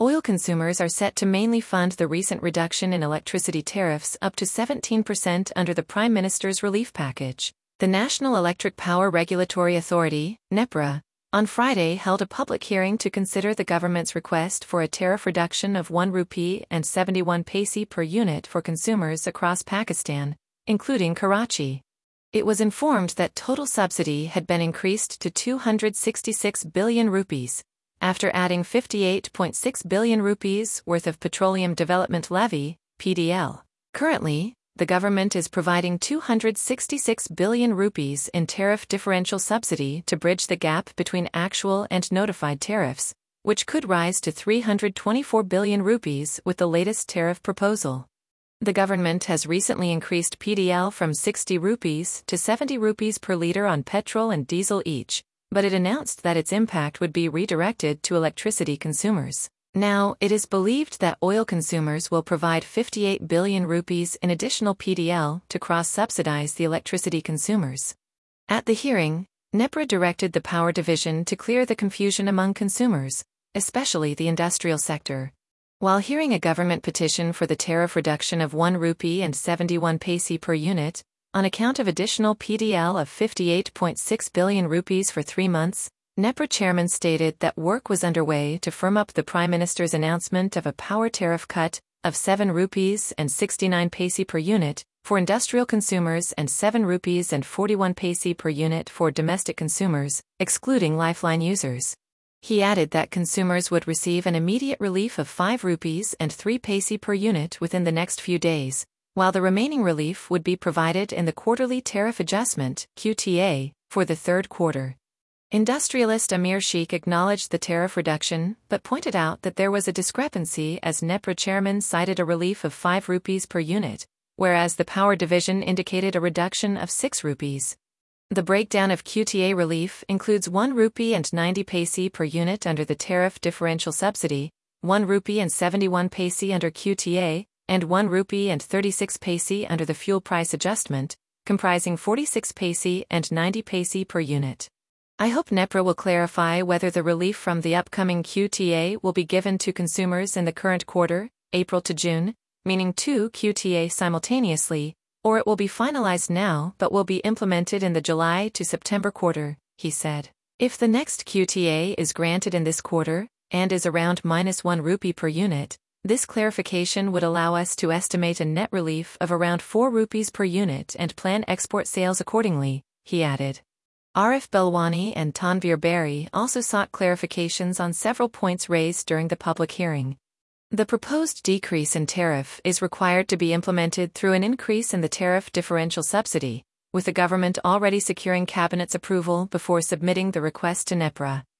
Oil consumers are set to mainly fund the recent reduction in electricity tariffs up to 17% under the Prime Minister's relief package. The National Electric Power Regulatory Authority, NEPRA, on Friday held a public hearing to consider the government's request for a tariff reduction of 1 rupee and 71 paise per unit for consumers across Pakistan, including Karachi. It was informed that total subsidy had been increased to 266 billion rupees, after adding 58.6 billion rupees worth of Petroleum Development Levy, PDL. Currently, the government is providing 266 billion rupees in tariff differential subsidy to bridge the gap between actual and notified tariffs, which could rise to 324 billion rupees with the latest tariff proposal. The government has recently increased PDL from 60 rupees to 70 rupees per litre on petrol and diesel each, but it announced that its impact would be redirected to electricity consumers. Now, it is believed that oil consumers will provide 58 billion rupees in additional PDL to cross-subsidize the electricity consumers. At the hearing, NEPRA directed the power division to clear the confusion among consumers, especially the industrial sector. While hearing a government petition for the tariff reduction of 1 rupee and 71 paise per unit, on account of additional PDL of 58.6 billion rupees for 3 months, NEPRA chairman stated that work was underway to firm up the Prime Minister's announcement of a power tariff cut of 7 rupees and 69 paise per unit for industrial consumers and 7 rupees and 41 paise per unit for domestic consumers, excluding lifeline users. He added that consumers would receive an immediate relief of 5 rupees and 3 paise per unit within the next few days, while the remaining relief would be provided in the Quarterly Tariff Adjustment (QTA) for the third quarter. Industrialist Amir Sheikh acknowledged the tariff reduction but pointed out that there was a discrepancy as NEPRA chairman cited a relief of 5 rupees per unit, whereas the power division indicated a reduction of 6 rupees. The breakdown of QTA relief includes 1 rupee and 90 paise per unit under the tariff differential subsidy, 1 rupee and 71 paise under QTA, and 1 rupee and 36 paise under the fuel price adjustment, comprising 46 paise and 90 paise per unit. I hope NEPRA will clarify whether the relief from the upcoming QTA will be given to consumers in the current quarter, April to June, meaning 2 QTA simultaneously, or it will be finalized now but will be implemented in the July to September quarter, he said. If the next QTA is granted in this quarter, and is around -1 rupee per unit, this clarification would allow us to estimate a net relief of around 4 rupees per unit and plan export sales accordingly, he added. Arif Belwani and Tanveer Berry also sought clarifications on several points raised during the public hearing. The proposed decrease in tariff is required to be implemented through an increase in the tariff differential subsidy, with the government already securing Cabinet's approval before submitting the request to NEPRA.